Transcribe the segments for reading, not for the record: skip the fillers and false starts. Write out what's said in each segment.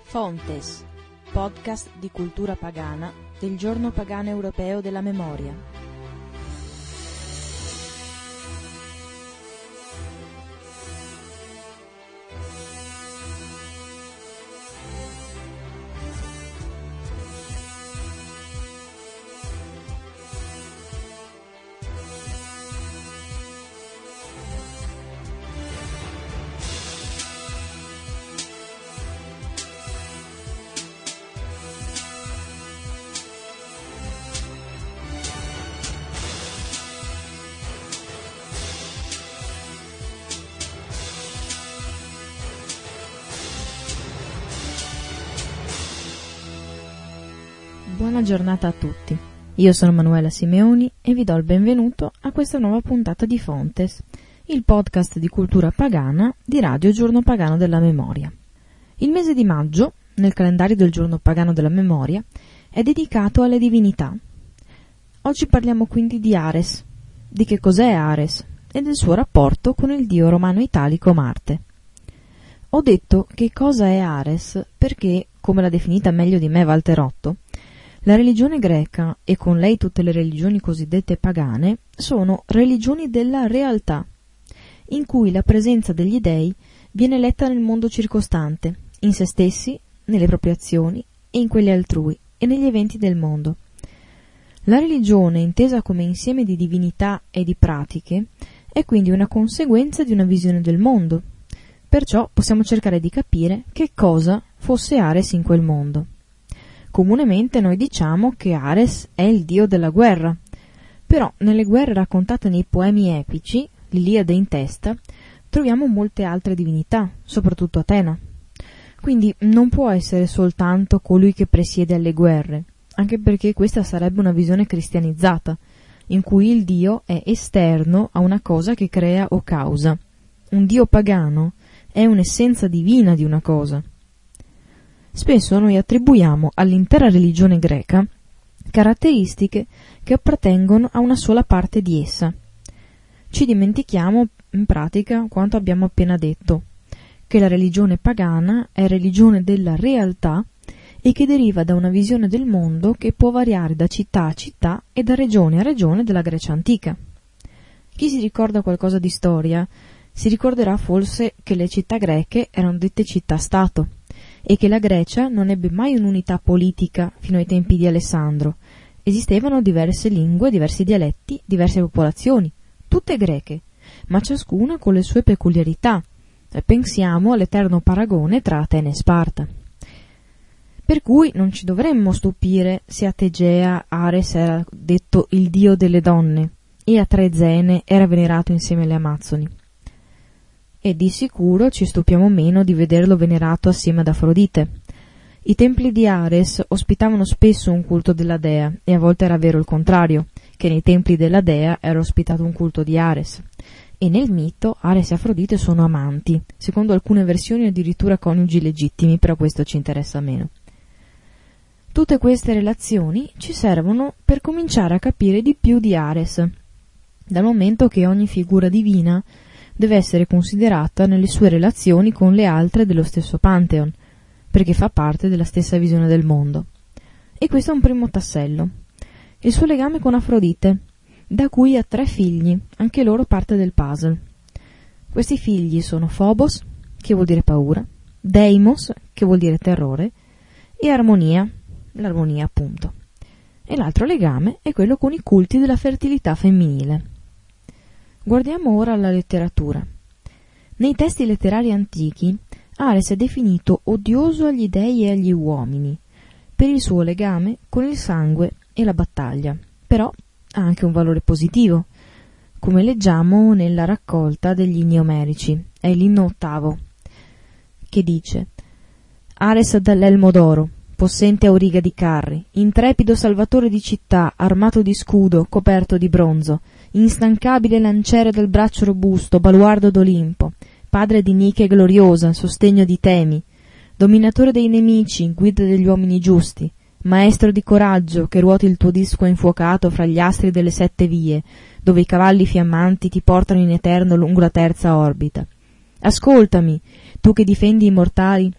Fontes, podcast di cultura pagana del Giorno Pagano Europeo della Memoria. Buona giornata a tutti, io sono Manuela Simeoni e vi do il benvenuto a questa nuova puntata di Fontes, il podcast di cultura pagana di Radio Giorno Pagano della Memoria. Il mese di maggio, nel calendario del Giorno Pagano della Memoria, è dedicato alle divinità. Oggi parliamo quindi di Ares, di che cos'è Ares e del suo rapporto con il dio romano-italico Marte. Ho detto che cosa è Ares perché, come l'ha definita meglio di me Valterotto, la religione greca, e con lei tutte le religioni cosiddette pagane, sono religioni della realtà, in cui la presenza degli dei viene letta nel mondo circostante, in se stessi, nelle proprie azioni e in quelli altrui, e negli eventi del mondo. La religione, intesa come insieme di divinità e di pratiche, è quindi una conseguenza di una visione del mondo. Perciò possiamo cercare di capire che cosa fosse Ares in quel mondo. Comunemente noi diciamo che Ares è il dio della guerra, però nelle guerre raccontate nei poemi epici, l'Iliade in testa, troviamo molte altre divinità, soprattutto Atena. Quindi non può essere soltanto colui che presiede alle guerre, anche perché questa sarebbe una visione cristianizzata, in cui il dio è esterno a una cosa che crea o causa. Un dio pagano è un'essenza divina di una cosa. Spesso noi attribuiamo all'intera religione greca caratteristiche che appartengono a una sola parte di essa. Ci dimentichiamo, in pratica, quanto abbiamo appena detto, che la religione pagana è religione della realtà e che deriva da una visione del mondo che può variare da città a città e da regione a regione della Grecia antica. Chi si ricorda qualcosa di storia si ricorderà forse che le città greche erano dette città-stato, e che la Grecia non ebbe mai un'unità politica fino ai tempi di Alessandro. Esistevano diverse lingue, diversi dialetti, diverse popolazioni, tutte greche, ma ciascuna con le sue peculiarità. Pensiamo all'eterno paragone tra Atene e Sparta. Per cui non ci dovremmo stupire se a Tegea Ares era detto il dio delle donne e a Trezene era venerato insieme alle Amazzoni. E di sicuro ci stupiamo meno di vederlo venerato assieme ad Afrodite. I templi di Ares ospitavano spesso un culto della dea, e a volte era vero il contrario, che nei templi della dea era ospitato un culto di Ares. E nel mito Ares e Afrodite sono amanti, secondo alcune versioni addirittura coniugi legittimi, però questo ci interessa meno. Tutte queste relazioni ci servono per cominciare a capire di più di Ares, dal momento che ogni figura divina deve essere considerata nelle sue relazioni con le altre dello stesso Pantheon, perché fa parte della stessa visione del mondo. E questo è un primo tassello. Il suo legame con Afrodite, da cui ha 3 figli, anche loro parte del puzzle. Questi figli sono Phobos, che vuol dire paura, Deimos, che vuol dire terrore, e Armonia, l'armonia appunto. E l'altro legame è quello con i culti della fertilità femminile. Guardiamo ora alla letteratura. Nei testi letterari antichi, Ares è definito odioso agli dei e agli uomini, per il suo legame con il sangue e la battaglia. Però ha anche un valore positivo, come leggiamo nella raccolta degli inni omerici, è l'inno 8, che dice: Ares dall'elmo d'oro, possente auriga di carri, intrepido salvatore di città, armato di scudo, coperto di bronzo, instancabile lanciere dal braccio robusto, baluardo d'Olimpo, padre di Nike gloriosa, sostegno di Temi, dominatore dei nemici, guida degli uomini giusti, maestro di coraggio che ruoti il tuo disco infuocato fra gli astri delle 7 vie, dove i cavalli fiammanti ti portano in eterno lungo la terza orbita. Ascoltami, tu che difendi i mortali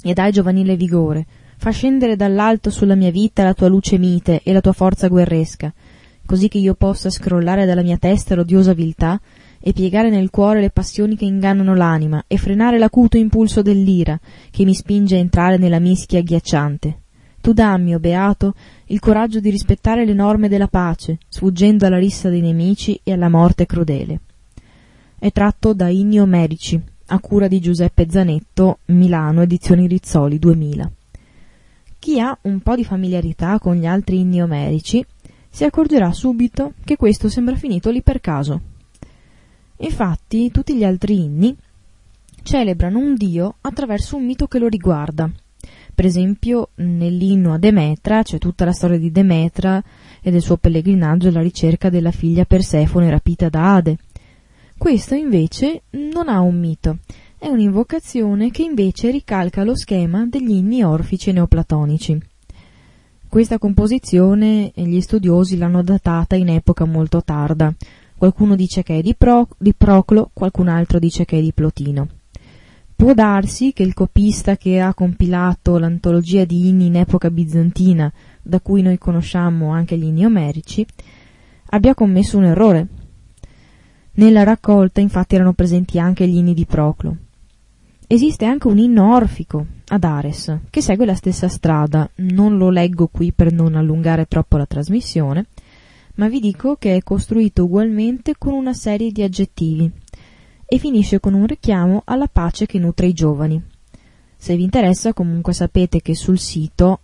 e dai giovanile vigore, fa scendere dall'alto sulla mia vita la tua luce mite e la tua forza guerresca, così che io possa scrollare dalla mia testa l'odiosa viltà e piegare nel cuore le passioni che ingannano l'anima e frenare l'acuto impulso dell'ira che mi spinge a entrare nella mischia agghiacciante. Tu dammi, o beato, il coraggio di rispettare le norme della pace, sfuggendo alla rissa dei nemici e alla morte crudele. È tratto da Inni Omerici, a cura di Giuseppe Zanetto, Milano, edizioni Rizzoli 2000. Chi ha un po' di familiarità con gli altri inni omerici si accorgerà subito che questo sembra finito lì per caso. Infatti, tutti gli altri inni celebrano un dio attraverso un mito che lo riguarda. Per esempio, nell'inno a Demetra c'è tutta la storia di Demetra e del suo pellegrinaggio alla ricerca della figlia Persefone rapita da Ade. Questo invece non ha un mito, è un'invocazione che invece ricalca lo schema degli inni orfici e neoplatonici. Questa composizione gli studiosi l'hanno datata in epoca molto tarda. Qualcuno dice che è di Proclo, qualcun altro dice che è di Plotino. Può darsi che il copista che ha compilato l'antologia di inni in epoca bizantina, da cui noi conosciamo anche gli inni omerici, abbia commesso un errore. Nella raccolta infatti erano presenti anche gli inni di Proclo. Esiste anche un inno orfico ad Ares, che segue la stessa strada. Non lo leggo qui per non allungare troppo la trasmissione, ma vi dico che è costruito ugualmente con una serie di aggettivi e finisce con un richiamo alla pace che nutre i giovani. Se vi interessa, comunque sapete che sul sito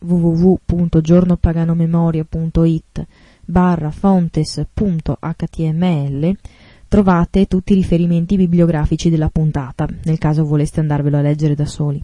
www.giornopaganomemoria.it/fontes.html trovate tutti i riferimenti bibliografici della puntata, nel caso voleste andarvelo a leggere da soli.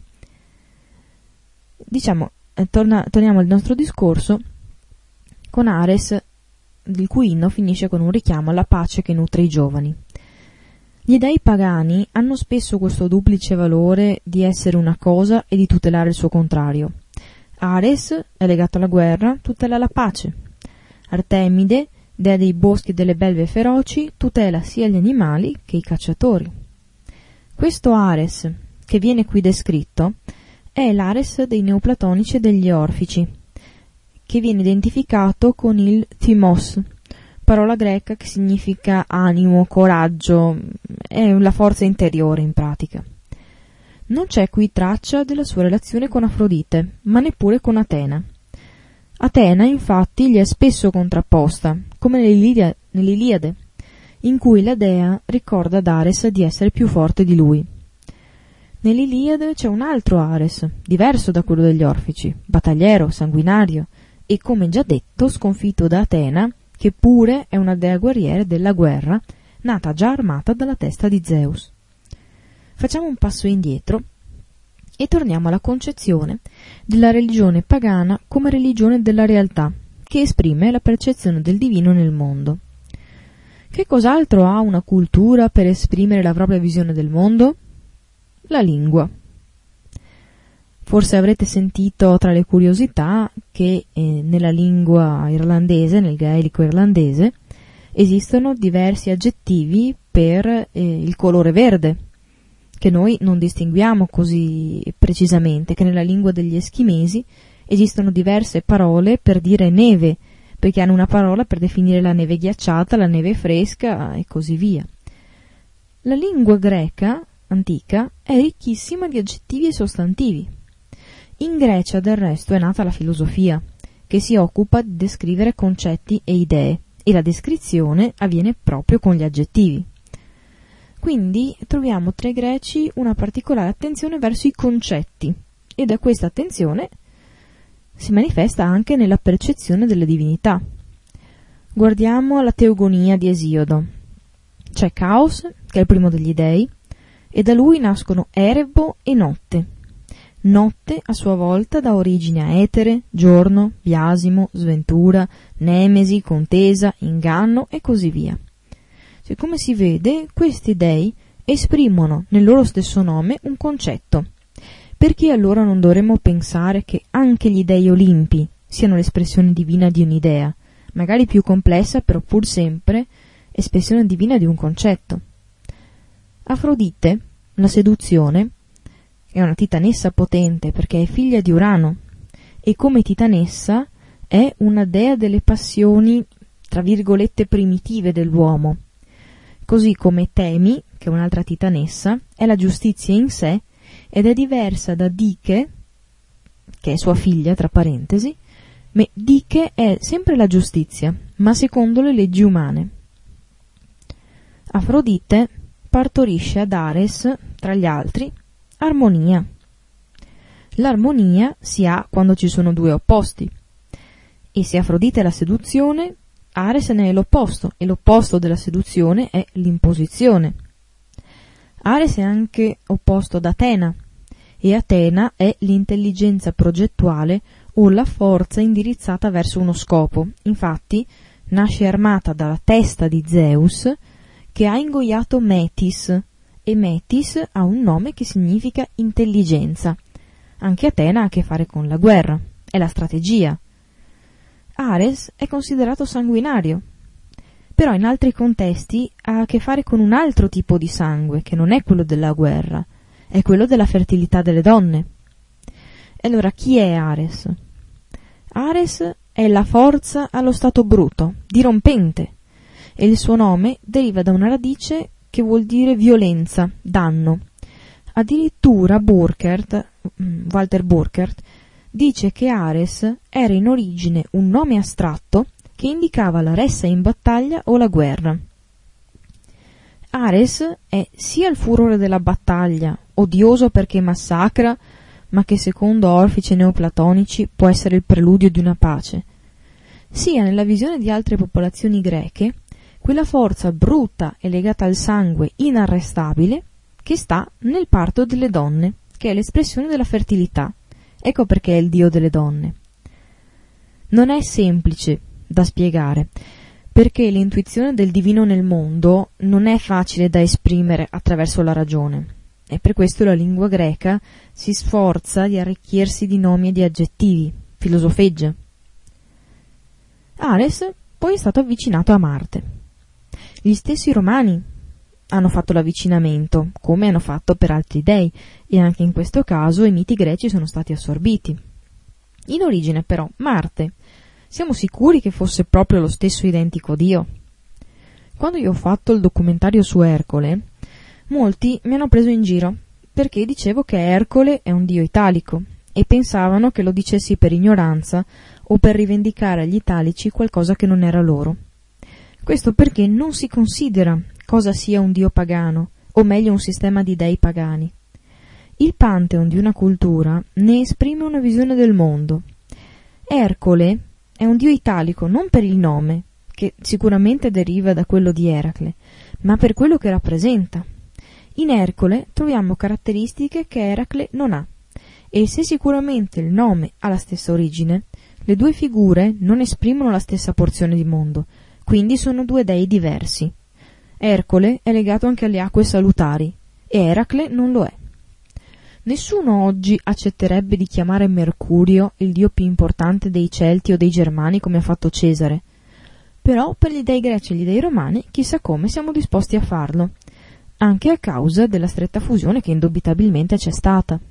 Torniamo al nostro discorso con Ares, il cui inno finisce con un richiamo alla pace che nutre i giovani. Gli dei pagani hanno spesso questo duplice valore di essere una cosa e di tutelare il suo contrario. Ares è legato alla guerra, tutela la pace. Artemide, dea dei boschi e delle belve feroci, tutela sia gli animali che i cacciatori. Questo Ares, che viene qui descritto, è l'Ares dei neoplatonici e degli orfici, che viene identificato con il thymos, parola greca che significa animo, coraggio, è la forza interiore in pratica. Non c'è qui traccia della sua relazione con Afrodite, ma neppure con Atena. Atena, infatti, gli è spesso contrapposta, come nell'Iliade, in cui la dea ricorda ad Ares di essere più forte di lui. Nell'Iliade c'è un altro Ares, diverso da quello degli orfici, battagliero, sanguinario, e, come già detto, sconfitto da Atena, che pure è una dea guerriera della guerra, nata già armata dalla testa di Zeus. Facciamo un passo indietro e torniamo alla concezione della religione pagana come religione della realtà, che esprime la percezione del divino nel mondo. Che cos'altro ha una cultura per esprimere la propria visione del mondo? La lingua. Forse avrete sentito tra le curiosità che nella lingua irlandese, nel gaelico irlandese, esistono diversi aggettivi per il colore verde, che noi non distinguiamo così precisamente, che nella lingua degli eschimesi esistono diverse parole per dire neve, perché hanno una parola per definire la neve ghiacciata, la neve fresca e così via. La lingua greca antica è ricchissima di aggettivi e sostantivi. In Grecia, del resto, è nata la filosofia, che si occupa di descrivere concetti e idee, e la descrizione avviene proprio con gli aggettivi. Quindi troviamo tra i greci una particolare attenzione verso i concetti, e da questa attenzione si manifesta anche nella percezione delle divinità. Guardiamo la teogonia di Esiodo. C'è Caos, che è il primo degli dei, e da lui nascono Erebo e Notte. Notte, a sua volta, dà origine a etere, giorno, biasimo, sventura, nemesi, contesa, inganno e così via. Cioè, come si vede, questi dei esprimono nel loro stesso nome un concetto. Perché allora non dovremmo pensare che anche gli dei olimpi siano l'espressione divina di un'idea, magari più complessa, però pur sempre espressione divina di un concetto? Afrodite, la seduzione, è una titanessa potente perché è figlia di Urano e come titanessa è una dea delle passioni, tra virgolette, primitive dell'uomo, così come Temi, che è un'altra titanessa, è la giustizia in sé ed è diversa da Dike, che è sua figlia, tra parentesi, ma Dike è sempre la giustizia, ma secondo le leggi umane. Afrodite partorisce ad Ares, tra gli altri, armonia. L'armonia si ha quando ci sono due opposti, e se Afrodite è la seduzione, Ares ne è l'opposto, e l'opposto della seduzione è l'imposizione. Ares è anche opposto ad Atena, e Atena è l'intelligenza progettuale o la forza indirizzata verso uno scopo. Infatti nasce armata dalla testa di Zeus, che ha ingoiato Metis, e Metis ha un nome che significa intelligenza. Anche Atena ha a che fare con la guerra, è la strategia. Ares è considerato sanguinario, però in altri contesti ha a che fare con un altro tipo di sangue, che non è quello della guerra, è quello della fertilità delle donne. E allora chi è Ares? Ares è la forza allo stato bruto, dirompente, e il suo nome deriva da una radice che vuol dire violenza, danno. Addirittura Walter Burkert, dice che Ares era in origine un nome astratto che indicava la ressa in battaglia o la guerra. Ares è sia il furore della battaglia, odioso perché massacra, ma che secondo orfici neoplatonici può essere il preludio di una pace, sia nella visione di altre popolazioni greche quella forza bruta e legata al sangue inarrestabile che sta nel parto delle donne, che è l'espressione della fertilità. Ecco perché è il dio delle donne. Non è semplice da spiegare, perché l'intuizione del divino nel mondo non è facile da esprimere attraverso la ragione, e per questo la lingua greca si sforza di arricchirsi di nomi e di aggettivi, filosofeggia. Ares poi è stato avvicinato a Marte. Gli stessi romani hanno fatto l'avvicinamento, come hanno fatto per altri dei, e anche in questo caso i miti greci sono stati assorbiti. In origine però Marte, siamo sicuri che fosse proprio lo stesso identico dio? Quando io ho fatto il documentario su Ercole, molti mi hanno preso in giro, perché dicevo che Ercole è un dio italico, e pensavano che lo dicessi per ignoranza o per rivendicare agli italici qualcosa che non era loro. Questo perché non si considera cosa sia un dio pagano, o meglio un sistema di dei pagani. Il pantheon di una cultura ne esprime una visione del mondo. Ercole è un dio italico non per il nome, che sicuramente deriva da quello di Eracle, ma per quello che rappresenta. In Ercole troviamo caratteristiche che Eracle non ha, e se sicuramente il nome ha la stessa origine, le due figure non esprimono la stessa porzione di mondo, quindi sono due dei diversi. Ercole è legato anche alle acque salutari, e Eracle non lo è. Nessuno oggi accetterebbe di chiamare Mercurio il dio più importante dei Celti o dei Germani come ha fatto Cesare, però per gli dei greci e gli dei romani chissà come siamo disposti a farlo, anche a causa della stretta fusione che indubitabilmente c'è stata.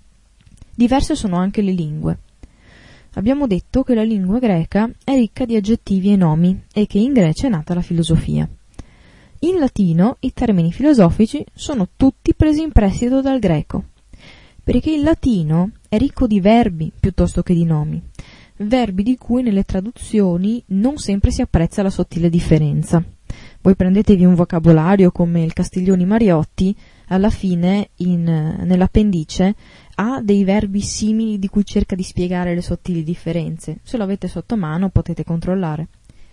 Diverse sono anche le lingue. Abbiamo detto che la lingua greca è ricca di aggettivi e nomi e che in Grecia è nata la filosofia. In latino i termini filosofici sono tutti presi in prestito dal greco, perché il latino è ricco di verbi piuttosto che di nomi, verbi di cui nelle traduzioni non sempre si apprezza la sottile differenza. Voi prendetevi un vocabolario come il Castiglioni Mariotti, alla fine nell'appendice ha dei verbi simili di cui cerca di spiegare le sottili differenze. Se lo avete sotto mano potete controllare.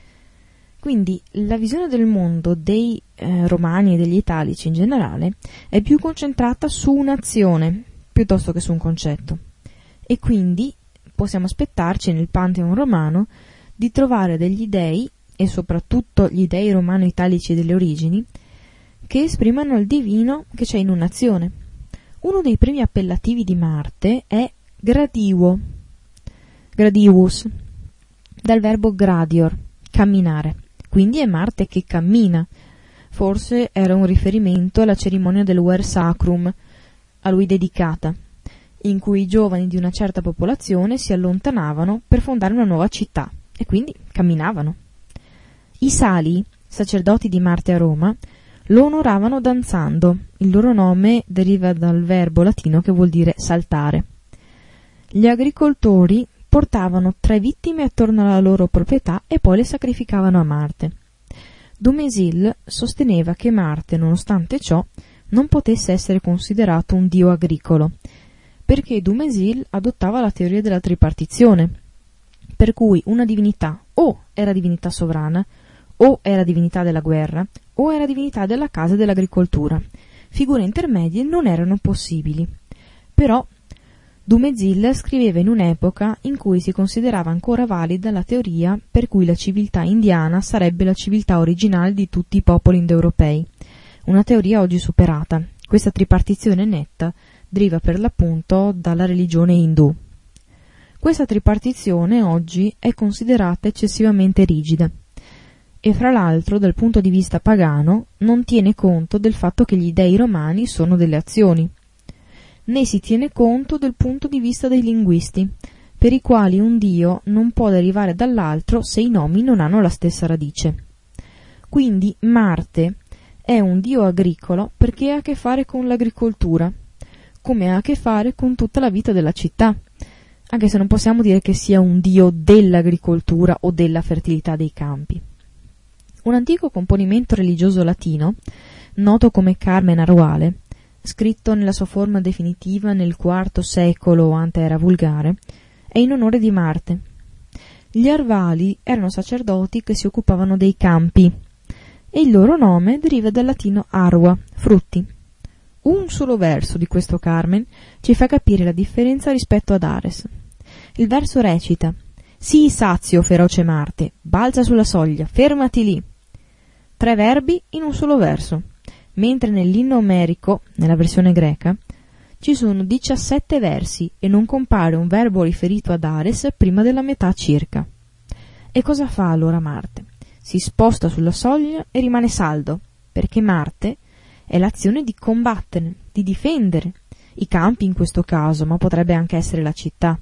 Quindi la visione del mondo dei romani e degli italici in generale è più concentrata su un'azione piuttosto che su un concetto, e quindi possiamo aspettarci nel Pantheon romano di trovare degli dei, e soprattutto gli dei romano-italici delle origini, che esprimano il divino che c'è in un'azione. Uno dei primi appellativi di Marte è gradius, dal verbo gradior, camminare. Quindi è Marte che cammina. Forse era un riferimento alla cerimonia del Ver Sacrum, a lui dedicata, in cui i giovani di una certa popolazione si allontanavano per fondare una nuova città e quindi camminavano. I Sali, sacerdoti di Marte a Roma, lo onoravano danzando. Il loro nome deriva dal verbo latino che vuol dire saltare. Gli agricoltori portavano 3 vittime attorno alla loro proprietà e poi le sacrificavano a Marte. Dumézil sosteneva che Marte, nonostante ciò, non potesse essere considerato un dio agricolo, perché Dumézil adottava la teoria della tripartizione, per cui una divinità o era divinità sovrana, o era divinità della guerra, o era divinità della casa e dell'agricoltura. Figure intermedie non erano possibili. Però Dumézil scriveva in un'epoca in cui si considerava ancora valida la teoria per cui la civiltà indiana sarebbe la civiltà originale di tutti i popoli indoeuropei, una teoria oggi superata. Questa tripartizione netta deriva per l'appunto dalla religione indù. Questa tripartizione oggi è considerata eccessivamente rigida e fra l'altro dal punto di vista pagano non tiene conto del fatto che gli dei romani sono delle azioni, né si tiene conto del punto di vista dei linguisti, per i quali un dio non può derivare dall'altro se i nomi non hanno la stessa radice. Quindi Marte è un dio agricolo perché ha a che fare con l'agricoltura, come ha a che fare con tutta la vita della città, anche se non possiamo dire che sia un dio dell'agricoltura o della fertilità dei campi. Un antico componimento religioso latino, noto come Carmen Arhuale, scritto nella sua forma definitiva nel IV secolo a.e.era vulgare, è in onore di Marte. Gli Arvali erano sacerdoti che si occupavano dei campi, e il loro nome deriva dal latino arua, frutti. Un solo verso di questo Carmen ci fa capire la differenza rispetto ad Ares. Il verso recita: «Sii sazio, feroce Marte, balza sulla soglia, fermati lì». 3 verbi in un solo verso, mentre nell'inno omerico, nella versione greca, ci sono 17 versi e non compare un verbo riferito ad Ares prima della metà circa. E cosa fa allora Marte? Si sposta sulla soglia e rimane saldo, perché Marte è l'azione di combattere, di difendere, i campi in questo caso, ma potrebbe anche essere la città.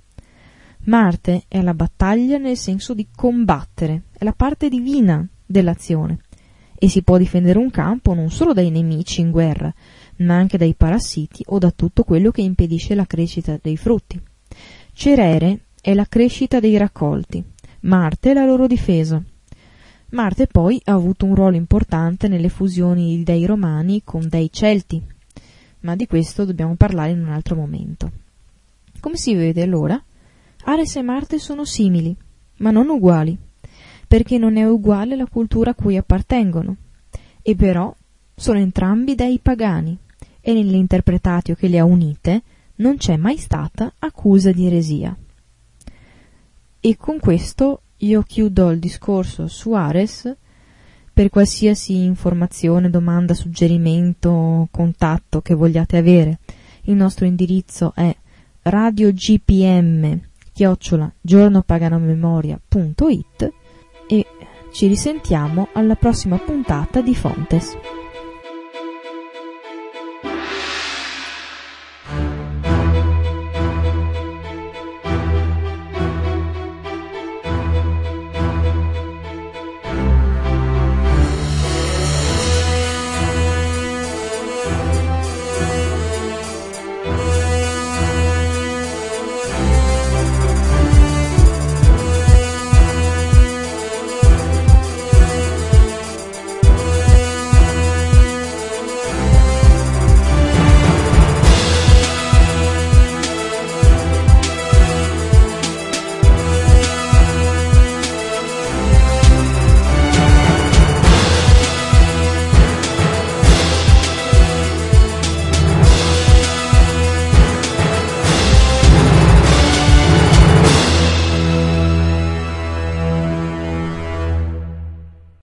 Marte è la battaglia nel senso di combattere, è la parte divina dell'azione. E si può difendere un campo non solo dai nemici in guerra, ma anche dai parassiti o da tutto quello che impedisce la crescita dei frutti. Cerere è la crescita dei raccolti, Marte è la loro difesa. Marte poi ha avuto un ruolo importante nelle fusioni di dei romani con dei celti, ma di questo dobbiamo parlare in un altro momento. Come si vede allora, Ares e Marte sono simili, ma non uguali, perché non è uguale la cultura a cui appartengono, e però sono entrambi dei pagani, e nell'interpretatio che le ha unite non c'è mai stata accusa di eresia. E con questo io chiudo il discorso su Ares. Per qualsiasi informazione, domanda, suggerimento, contatto che vogliate avere, il nostro indirizzo è radiogpm@giornopaganomemoria.it e ci risentiamo alla prossima puntata di Fontes.